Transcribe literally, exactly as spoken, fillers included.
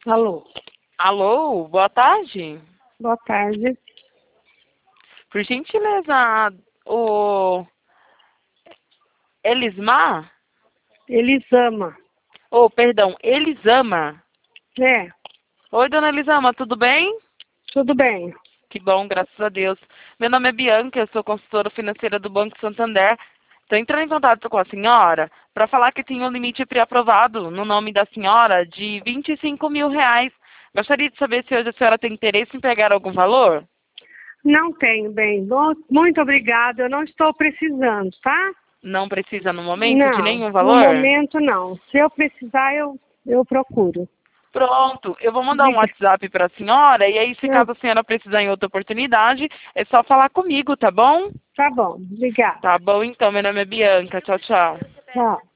Alô, Alô, boa tarde. boa tarde. Por gentileza, o Elismar? Elisama. Oh, perdão, Elisama. É, Oi, dona Elisama, tudo bem? tudo bem. Que bom, graças a Deus. Meu nome é Bianca, eu sou consultora financeira do Banco Santander. Estou entrando em contato com a senhora para falar que tem um limite pré-aprovado no nome da senhora de vinte e cinco mil reais. Gostaria de saber se hoje a senhora tem interesse em pegar algum valor? Não tenho, bem. Bom, muito obrigada. Eu não estou precisando, tá? Não precisa no momento de Não, nenhum no valor? momento não. Se eu precisar, eu, eu procuro. Pronto, eu vou mandar um Diga. WhatsApp para a senhora e aí se Ah, caso a senhora precisar em outra oportunidade, é só falar comigo, tá bom? tá bom, obrigada. Tá bom então, meu nome é Bianca, tchau, tchau. Tchau.